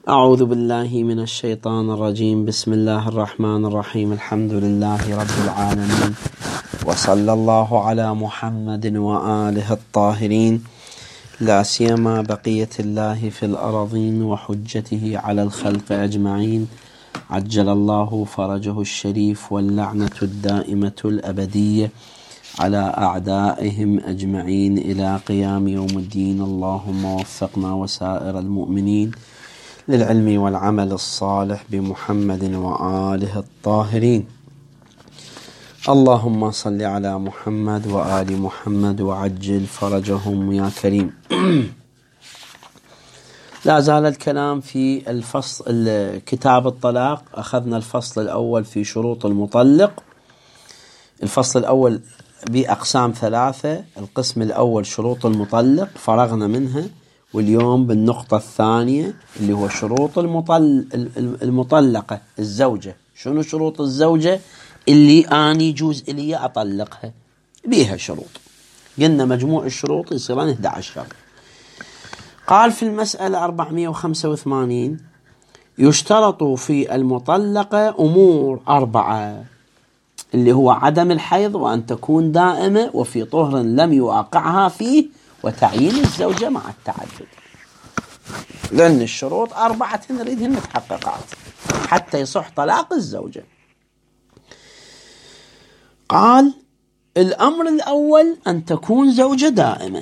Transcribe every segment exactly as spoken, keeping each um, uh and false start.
أعوذ بالله من الشيطان الرجيم. بسم الله الرحمن الرحيم. الحمد لله رب العالمين، وصلى الله على محمد وآله الطاهرين، لا سيما بقية الله في الأراضين وحجته على الخلق أجمعين، عجل الله فرجه الشريف، واللعنة الدائمة الأبدية على أعدائهم أجمعين إلى قيام يوم الدين. اللهم وفقنا وسائر المؤمنين للعلم والعمل الصالح بمحمد وآله الطاهرين. اللهم صل على محمد وآل محمد وعجل فرجهم يا كريم. لا زال الكلام في الفصل كتاب الطلاق. أخذنا الفصل الأول في شروط المطلق. الفصل الأول بأقسام ثلاثة. القسم الأول شروط المطلق فرغنا منها، واليوم بالنقطة الثانية اللي هو شروط المطل... المطلقة الزوجة. شنو شروط الزوجة اللي أنا يجوز إلي أطلقها؟ بيها شروط. قلنا مجموع الشروط يصيران إحدى عشر شرط. قال في المسألة أربعمائة وخمسة وثمانين: يشترط في المطلقة أمور أربعة، اللي هو عدم الحيض، وأن تكون دائمة، وفي طهر لم يواقعها فيه، وتعيين الزوجة مع التعدد. لأن الشروط أربعة نريدهن متحققات حتى يصح طلاق الزوجة. قال الأمر الأول أن تكون زوجة دائمة.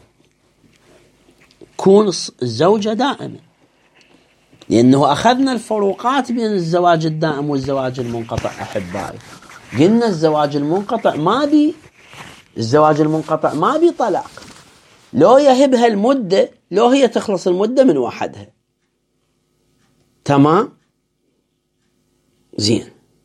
كون الزوجة دائمة، لأنه أخذنا الفروقات بين الزواج الدائم والزواج المنقطع. أحبائي، قلنا الزواج المنقطع ما بي الزواج المنقطع ما بي طلاق، لو يهبها المدة، لو هي تخلص المدة من وحدها. تمام؟ زين.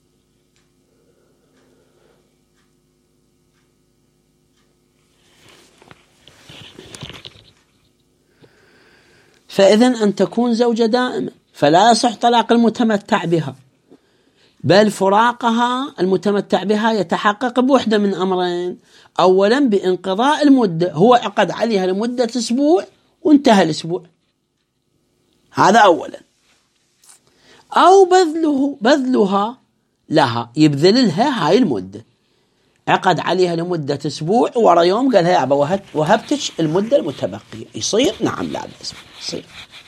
فإذن أن تكون زوجة دائمة، فلا يصح طلاق المتمتع بها، بل فراقها المتمتع بها يتحقق بوحدة من أمرين: أولا بانقضاء المدة، هو عقد عليها لمدة أسبوع وانتهى الأسبوع، هذا أولا. أو بذله بذلها لها، يبذل لها هاي المدة. عقد عليها لمدة أسبوع، ورا يوم قال هيا عبا وهبتش المدة المتبقية، يصير؟ نعم، لا بأس، يصير.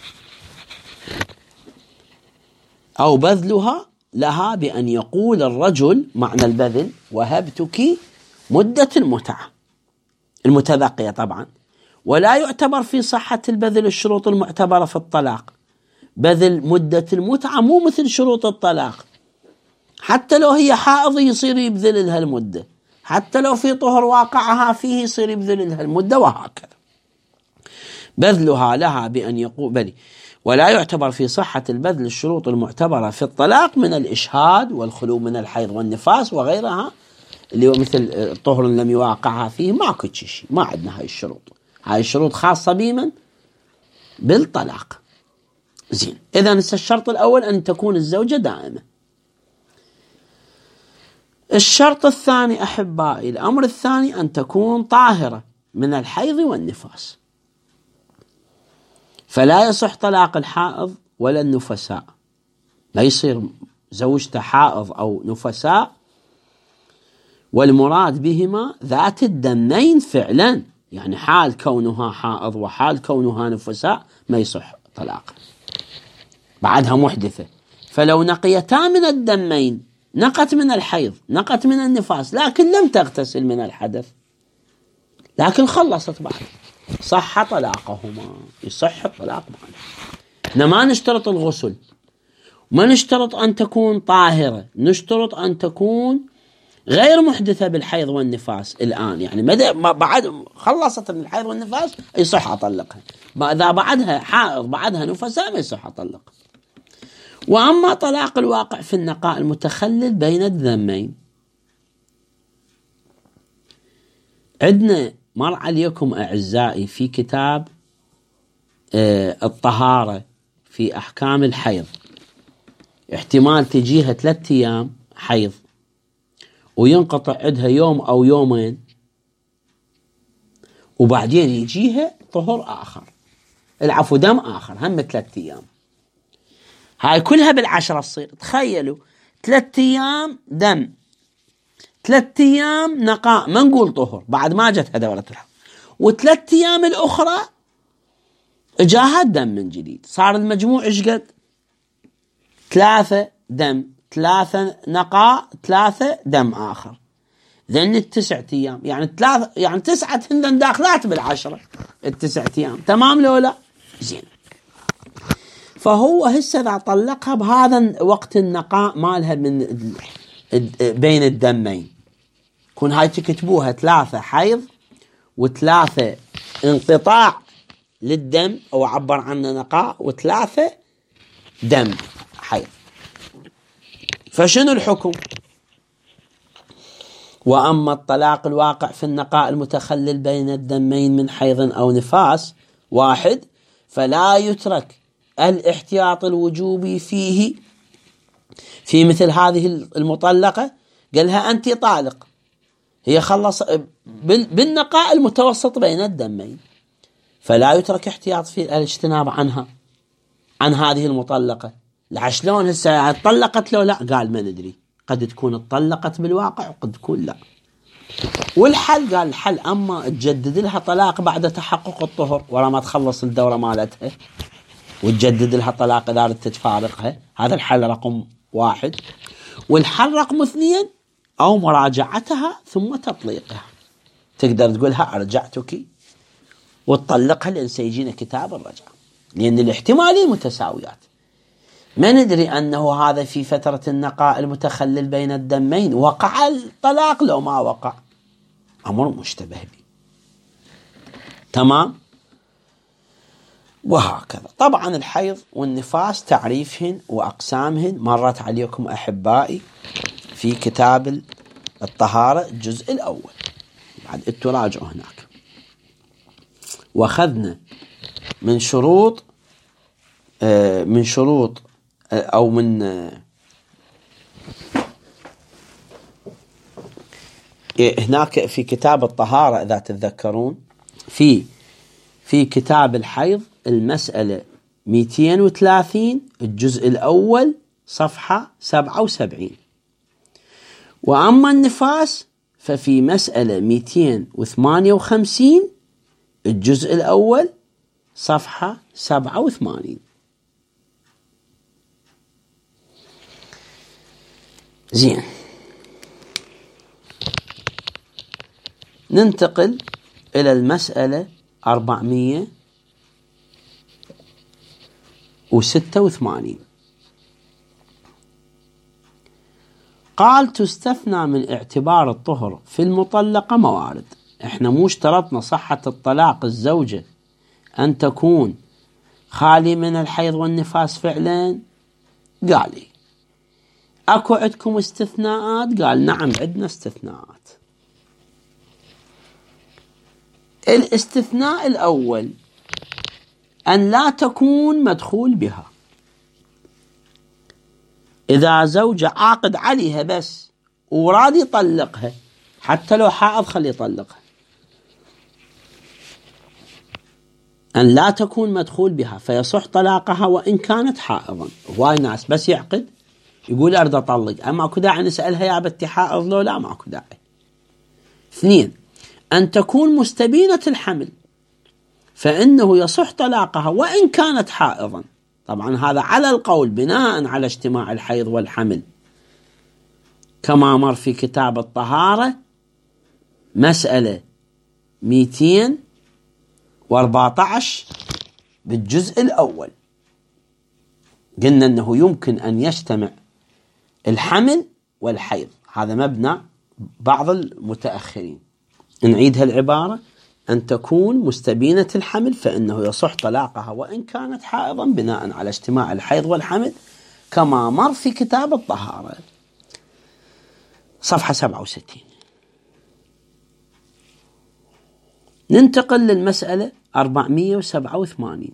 أو بذلها لها بأن يقول الرجل معنى البذل: وهبتك مدة المتعة المتبقية طبعا. ولا يعتبر في صحة البذل الشروط المعتبرة في الطلاق. بذل مدة المتعة مو مثل شروط الطلاق. حتى لو هي حائض يصير يبذل لها المدة، حتى لو في طهر واقعها فيه يصير يبذل لها المدة، وهكذا. بذلها لها بأن يقول بلي. ولا يعتبر في صحة البذل الشروط المعتبرة في الطلاق من الإشهاد والخلو من الحيض والنفاس وغيرها، اللي هو مثل طهر لم يواقعها فيه. ما كنت شيء، ما عندنا هاي الشروط. هاي الشروط خاصة بمن؟ بالطلاق. زين. إذن الشرط الأول أن تكون الزوجة دائمة. الشرط الثاني أحبائي، الأمر الثاني أن تكون طاهرة من الحيض والنفاس. فلا يصح طلاق الحائض ولا النفساء. لا يصير زوجته حائض أو نفساء، والمراد بهما ذات الدمين فعلا، يعني حال كونها حائض وحال كونها نفساء ما يصح طلاق، بعدها محدثة. فلو نقيتا من الدمين، نقت من الحيض، نقت من النفاس، لكن لم تغتسل من الحدث، لكن خلصت بعد، صح طلاقهما، يصح الطلاق معنا. احنا ما نشترط الغسل، ما نشترط أن تكون طاهرة، نشترط أن تكون غير محدثة بالحيض والنفاس الآن. يعني ما بعد خلصت من الحيض والنفاس يصح أطلقها، إذا بعدها حائض بعدها نفساء ما يصح أطلق. وأما طلاق الواقع في النقاء المتخلل بين الذمين، عندنا مر عليكم أعزائي في كتاب آه الطهارة في أحكام الحيض، احتمال تجيها ثلاثة أيام حيض وينقطع عندها يوم أو يومين، وبعدين يجيها طهر آخر، العفو دم آخر هم ثلاثة أيام. هاي كلها بالعشرة تصير. تخيلوا ثلاثة أيام دم، ثلاثة أيام نقاء، ما نقول طهر بعد ما جتها دورة الحيض، وثلاثة أيام الأخرى إجاها دم من جديد. صار المجموع إيش قد؟ ثلاثة دم، ثلاثة نقاء، ثلاثة دم آخر، ذن التسعة أيام. يعني ثلاثة يعني تسعة هندن داخلات بالعشرة التسعة أيام. تمام لو لا؟ زين. فهو هسه إذا طلقها بهذا وقت النقاء مالها من بين الدمين، كون هاي تكتبوها ثلاثة حيض وثلاثة انقطاع للدم أو عبر عنه نقاء، وثلاثة دم حيض. فشنو الحكم؟ وأما الطلاق الواقع في النقاء المتخلل بين الدمين من حيض أو نفاس واحد فلا يترك الاحتياط الوجوبي فيه في مثل هذه المطلقة. قالها أنت طالق، هي خلص بالنقاء المتوسط بين الدمين، فلا يترك احتياط في الاجتناب عنها عن هذه المطلقة. لعشلون هسه طلقت لو لا؟ قال ما ندري، قد تكون اتطلقت بالواقع وقد تكون لا. والحل قال الحل أما تجدد لها طلاق بعد تحقق الطهر ورا ما تخلص الدورة مالتها، وتجدد لها طلاق إذا أردت تفارقها، هذا الحل رقم واحد. والحل رقم اثنين أو مراجعتها ثم تطليقها. تقدر تقولها أرجعتك وتطلقها لأن سيجينا كتاب الرجعة، لأن الاحتمالين متساويات. ما ندري أنه هذا في فترة النقاء المتخلل بين الدمين وقع الطلاق لو ما وقع، أمر مشتبه به. تمام. وهكذا طبعا الحيض والنفاس تعريفهن وأقسامهن مرت عليكم أحبائي في كتاب الطهارة الجزء الأول، بعد التراجع هناك. وأخذنا من شروط من شروط أو من هناك في كتاب الطهارة إذا تتذكرون في في كتاب الحيض المسألة مئتين وثلاثين الجزء الأول صفحة سبعة وسبعين. وأما النفاس ففي مسألة مئتين وثمانية وخمسين الجزء الأول صفحة سبعة وثمانين. زين، ننتقل إلى المسألة أربعمية وستة وثمانين. قال تستثنى من اعتبار الطهر في المطلقة موارد. احنا مو اشترطنا صحة الطلاق الزوجة أن تكون خالي من الحيض والنفاس فعلا؟ قال لي أكو عندكم استثناءات؟ قال نعم عندنا استثناءات. الاستثناء الأول أن لا تكون مدخول بها. إذا زوجة عاقد عليها بس وراد يطلقها حتى لو حائض خلي يطلقها، أن لا تكون مدخول بها فيصح طلاقها وإن كانت حائضا. هواي ناس بس يعقد يقول أريد أطلق، أما أكو داعي نسألها يا بنتي حائض لو لا؟ ما أكو داعي. اثنين، أن تكون مستبينة الحمل فإنه يصح طلاقها وإن كانت حائضا. طبعا هذا على القول بناء على اجتماع الحيض والحمل كما مر في كتاب الطهارة مسألة مئتين وأربعة عشر بالجزء الأول. قلنا أنه يمكن أن يجتمع الحمل والحيض، هذا مبنى بعض المتأخرين. نعيد هالعبارة: أن تكون مستبينة الحمل فإنه يصح طلاقها وإن كانت حائضا بناء على اجتماع الحيض والحمل كما مر في كتاب الطهارة صفحة سبعة وستين. ننتقل للمسألة أربعمية وسبعة وثمانين.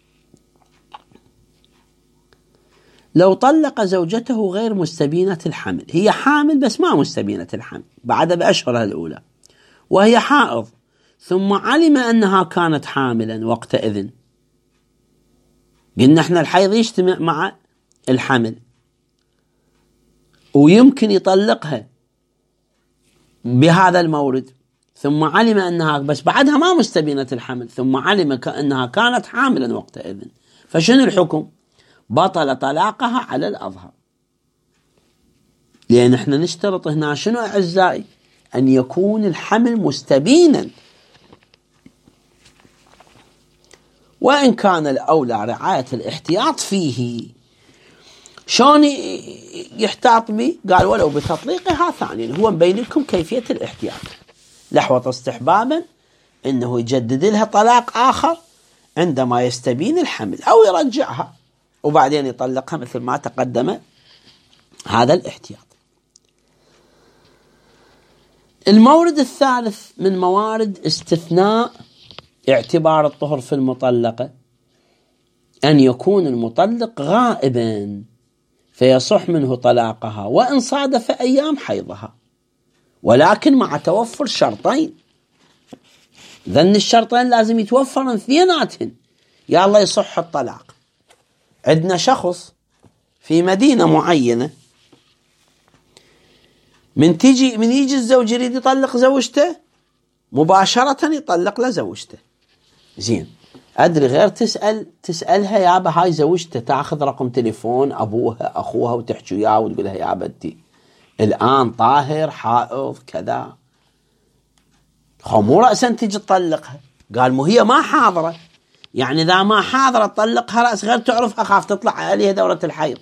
لو طلق زوجته غير مستبينة الحمل، هي حامل بس ما مستبينة الحمل بعد بأشهرها الأولى وهي حائض، ثم علم أنها كانت حاملا وقتئذ. قلنا احنا الحيض يجتمع مع الحمل ويمكن يطلقها بهذا المورد، ثم علم أنها بس بعدها ما مستبينة الحمل، ثم علم أنها كانت حاملا وقتئذ، فشنو الحكم؟ بطل طلاقها على الأظهر، لأن احنا نشترط هنا شنو أعزائي؟ أن يكون الحمل مستبينا، وإن كان الأولى رعاية الاحتياط فيه. شلون يحتاط به؟ قال ولو بتطليقها ثانيا، هو مبين لكم كيفية الاحتياط. لحوة استحبابا انه يجدد لها طلاق آخر عندما يستبين الحمل، أو يرجعها وبعدين يطلقها مثل ما تقدم هذا الاحتياط. المورد الثالث من موارد استثناء اعتبار الطهر في المطلقة أن يكون المطلق غائبا فيصح منه طلاقها وإن صادف أيام حيضها، ولكن مع توفر شرطين. ذن الشرطين لازم يتوفرن اثنيناتهن يا الله يصح الطلاق. عندنا شخص في مدينة معينة، من تيجي من يجي الزوج يريد يطلق زوجته مباشرة يطلق لزوجته. زين، أدري غير تسأل تسألها يابا هاي زوجته، تأخذ رقم تليفون أبوها أخوها وتحكي وياه وتقولها يا بدي الآن طاهر حائض كذا، خو مو رأسا تيجي تطلقها. قال مو هي ما حاضرة، يعني إذا ما حاضرة تطلقها رأس غير تعرف أخاف تطلع عليها دورة الحيض.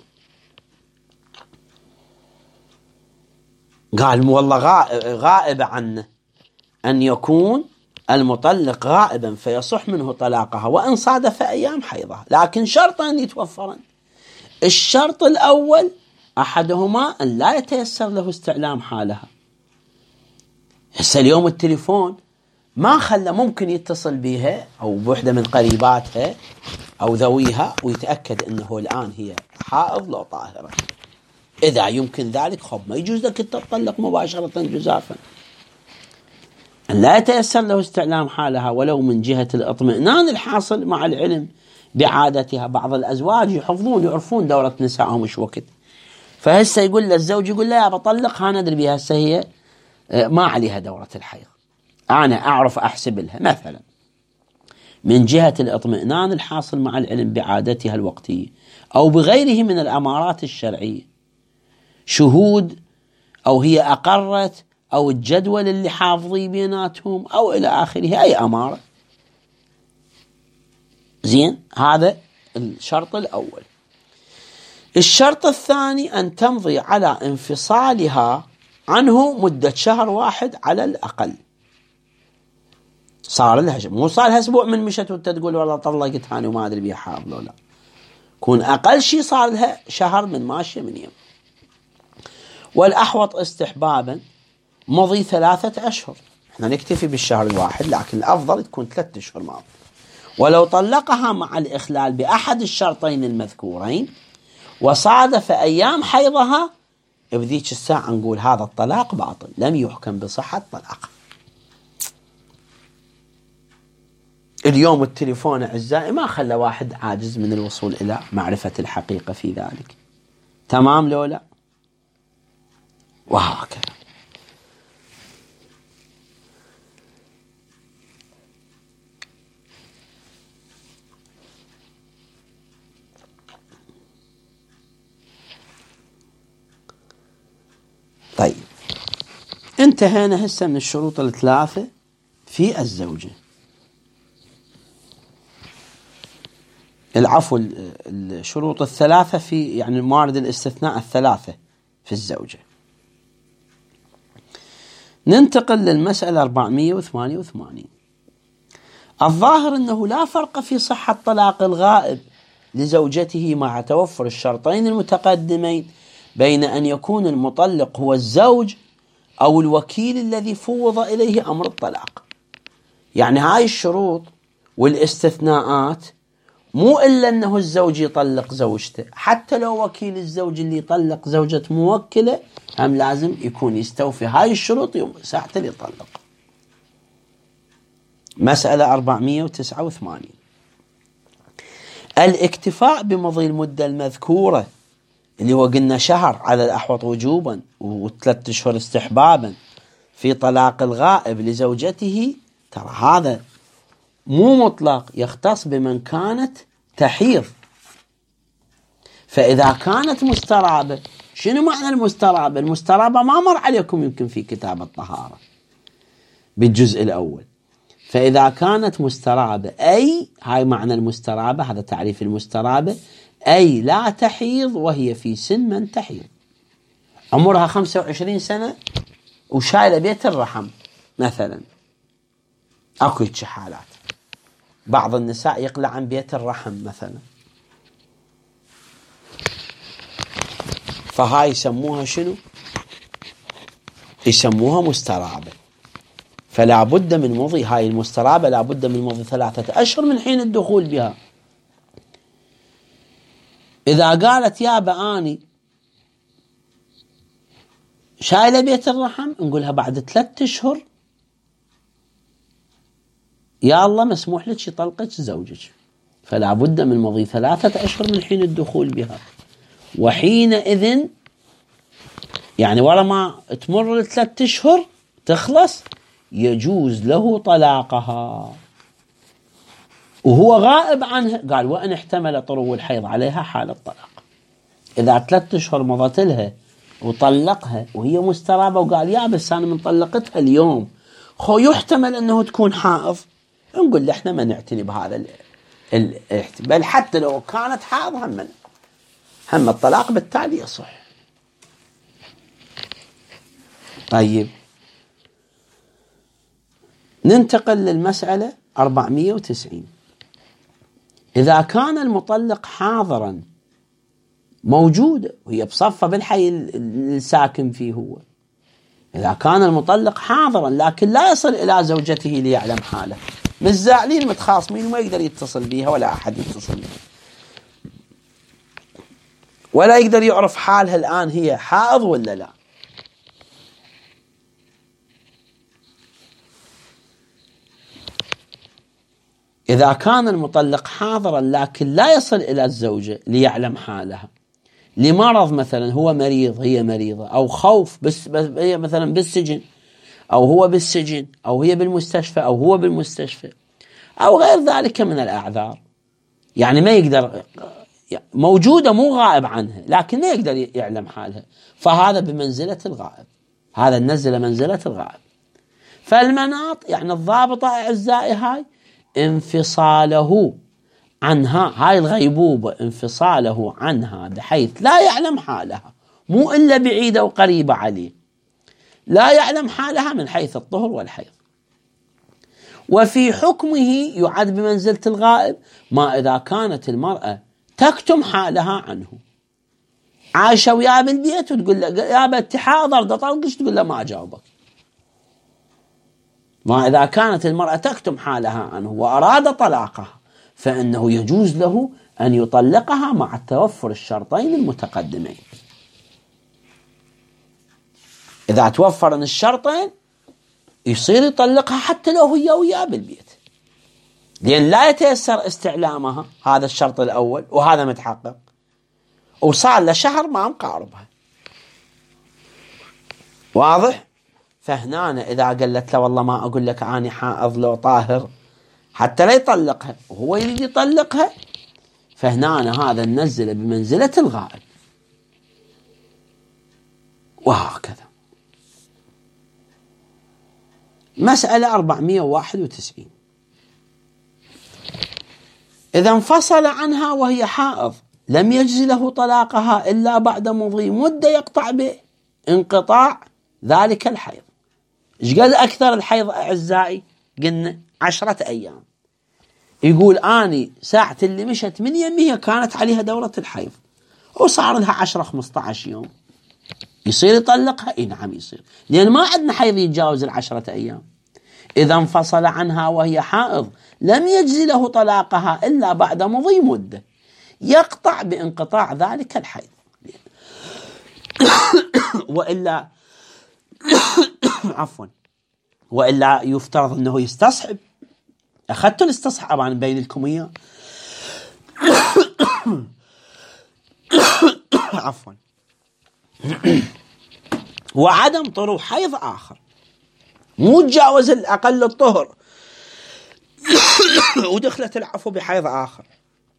قال والله غائب عنه أن يكون المطلق غائبا فيصح منه طلاقها وإن صادف أيام حيضها، لكن شرط أن يتوفرن. الشرط الأول أحدهما أن لا يتيسر له استعلام حالها. هسه اليوم التليفون ما خلى ممكن يتصل بها أو بوحدة من قريباتها أو ذويها ويتأكد أنه الآن هي حائض لو طاهرة. إذا يمكن ذلك خب ما يجوز لك تطلق مباشرة جزافا. أن لا يتيسر له استعلام حالها ولو من جهة الاطمئنان الحاصل مع العلم بعادتها. بعض الأزواج يحفظون يعرفون دورة نسائهم مش وقت، فهسه يقول للزوج يقول لا يا بطلقها ندري بها هسه هي ما عليها دورة الحيض، أنا أعرف أحسب لها مثلا، من جهة الاطمئنان الحاصل مع العلم بعادتها الوقتية أو بغيره من الأمارات الشرعية، شهود أو هي أقرت أو الجدول اللي حافظي بيناتهم أو إلى آخره، أي أمارة. زين، هذا الشرط الأول. الشرط الثاني أن تمضي على انفصالها عنه مدة شهر واحد على الأقل. صار لها مو صار لها أسبوع من مشت وانت تقول والله طلقت هاني وما أدري بيها حامل ولا، كون أقل شيء صار لها شهر من ماشية من يوم. والأحوط استحبابا مضي ثلاثة أشهر، احنا نكتفي بالشهر الواحد لكن الأفضل تكون ثلاثة أشهر ماضي. ولو طلقها مع الإخلال بأحد الشرطين المذكورين وصادف أيام حيضها، بذيك الساعة نقول هذا الطلاق باطل، لم يحكم بصحة طلاق. اليوم التليفون أعزائي ما خلى واحد عاجز من الوصول إلى معرفة الحقيقة في ذلك، تمام لو لا؟ وهكذا. طيب، انتهينا هسه من الشروط الثلاثة في الزوجة. العفو، الشروط الثلاثة في يعني موارد الاستثناء الثلاثة في الزوجة. ننتقل للمسألة أربعمئة وثمانية وثمانين. الظاهر أنه لا فرق في صحة طلاق الغائب لزوجته مع توفر الشرطين المتقدمين بين أن يكون المطلق هو الزوج أو الوكيل الذي فوض إليه أمر الطلاق. يعني هاي الشروط والاستثناءات مو إلا أنه الزوج يطلق زوجته، حتى لو وكيل الزوج اللي يطلق زوجة موكلة هم لازم يكون يستوفي هاي الشروط يوم ساعة اللي يطلق. مسألة أربعمئة وتسعة وثمانين. الاكتفاء بمضي المدة المذكورة اللي هو قلنا شهر على الأحوط وجوبا وثلاث أشهر استحبابا في طلاق الغائب لزوجته، ترى هذا مو مطلق، يختص بمن كانت تحيض. فإذا كانت مسترابة، شنو معنى المسترابة؟ المسترابة ما مر عليكم يمكن في كتاب الطهارة بالجزء الأول. فإذا كانت مسترابة، أي هاي معنى المسترابة، هذا تعريف المسترابة، أي لا تحيض وهي في سن من تحيض، عمرها خمسة وعشرين سنة وشايلة بيت الرحم مثلا. أكو حالات بعض النساء يقلع عن بيت الرحم مثلا، فهاي يسموها شنو؟ يسموها مسترابة. فلا بد من مضي هاي المسترابة، لا بد من مضي ثلاثة أشهر من حين الدخول بها. إذا قالت يا بآني شايلة بيت الرحم، نقولها بعد ثلاثة أشهر يا الله مسموح لك يطلقك زوجك، فلا بد من مضي ثلاثة أشهر من حين الدخول بها. وحينئذ يعني ورا ما تمر الثلاث أشهر تخلص يجوز له طلاقها وهو غائب عنها. قال وإن احتمل طرو الحيض عليها حال الطلاق. إذا ثلاث أشهر مضت لها وطلقها وهي مسترابة وقال يا بس أنا من طلقتها اليوم، خو يحتمل أنه تكون حائض، نقول له احنا ما نعتني بهذا ال ال بل حتى لو كانت حائض هم هم الطلاق بالتالي يصح. طيب ننتقل للمسألة أربعمئة وتسعين. إذا كان المطلق حاضرا موجودة وهي بصفة بالحي الساكن فيه هو، إذا كان المطلق حاضرا لكن لا يصل إلى زوجته ليعلم حاله، متزاعلين متخاصمين وما يقدر يتصل بها ولا أحد يتصل بها، ولا يقدر يعرف حالها الآن هي حائض ولا لا. إذا كان المطلق حاضرا لكن لا يصل إلى الزوجة ليعلم حالها، لمرض مثلا، هو مريض هي مريضة، أو خوف بس هي مثلا بالسجن أو هو بالسجن أو هي بالمستشفى أو هو بالمستشفى أو غير ذلك من الأعذار، يعني ما يقدر، موجودة مو غائب عنها لكن ما يقدر يعلم حالها، فهذا بمنزلة الغائب، هذا نزل منزلة الغائب. فالمناط يعني الضابطة أعزائي هاي انفصاله عنها، هاي الغيبوبة انفصاله عنها بحيث لا يعلم حالها، مو إلا بعيدة وقريبة عليه، لا يعلم حالها من حيث الطهر والحيض. وفي حكمه يعد بمنزلة الغائب ما إذا كانت المرأة تكتم حالها عنه، عايشة وياه بالبيت وتقول له يا بنتي حاضر دا طلقش، تقول له ما أجاوبك. ما إذا كانت المرأة تكتم حالها عنه وأراد طلاقها فإنه يجوز له أن يطلقها مع توفر الشرطين المتقدمين. إذا توفر الشرطين يصير يطلقها حتى لو هي وياه بالبيت، لأن لا يتيسر استعلامها، هذا الشرط الأول وهذا متحقق، وصار له شهر ما مقاربها. واضح؟ فهنا إذا قالت له والله ما أقول لك أنا حائض لو طاهر حتى لا يطلقها وهو يريد يطلقها، فهنا هذا ننزل بمنزلة الغائب. وهكذا. مسألة أربعمئة وواحد وتسعين. إذا انفصل عنها وهي حائض لم يجز له طلاقها إلا بعد مضي مدة يقطع بانقطاع ذلك الحيض. إيش قد أكثر الحيض أعزائي؟ قلنا عشرة أيام. يقول آني ساعة اللي مشت من يمي كانت عليها دورة الحيض وصار لها عشرة خمسة عشر يوم، يصير يطلقها؟ إيه نعم يصير، لأن ما عندنا حيض يتجاوز العشرة أيام. إذا انفصل عنها وهي حائض لم يجز له طلاقها إلا بعد مضي مدة يقطع بانقطاع ذلك الحيض. وإلا عفوا وإلا يفترض أنه يستصحب. أخذت الاستصحاب عن بين لكم إياه. عفوا وعدم طلوع حيض آخر، مو تجاوز الأقل الطهر ودخلت العفو بحيض آخر.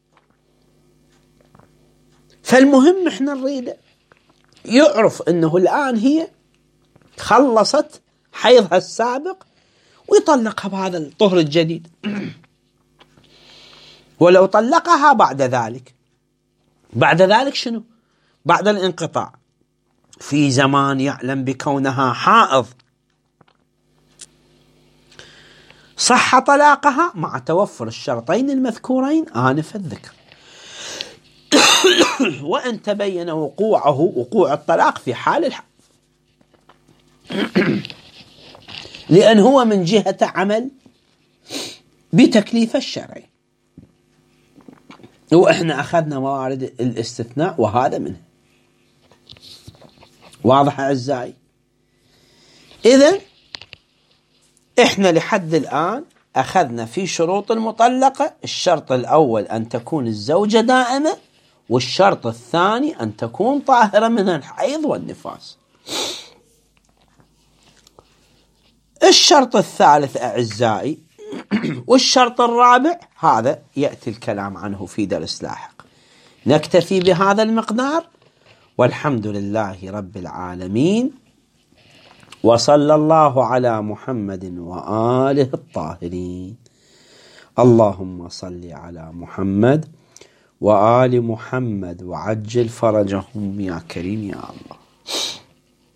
فالمهم احنا نريده يعرف انه الآن هي خلصت حيضها السابق ويطلقها بهذا الطهر الجديد. ولو طلقها بعد ذلك، بعد ذلك شنو؟ بعد الانقطاع في زمان يعلم بكونها حائض، صح طلاقها مع توفر الشرطين المذكورين آنف الذكر. وأن تبين وقوعه وقوع الطلاق في حال الحيض، لأن هو من جهة عمل بتكليف الشرعي، وإحنا أخذنا موارد الاستثناء وهذا منه. واضح أعزائي؟ إذن إحنا لحد الآن أخذنا في شروط المطلقة الشرط الأول أن تكون الزوجة دائمة، والشرط الثاني أن تكون طاهرة من الحيض والنفاس. الشرط الثالث أعزائي والشرط الرابع هذا يأتي الكلام عنه في درس لاحق. نكتفي بهذا المقدار، والحمد لله رب العالمين، وصلى الله على محمد وآله الطاهرين. اللهم صل على محمد وآل محمد وعجل فرجهم يا كريم يا الله.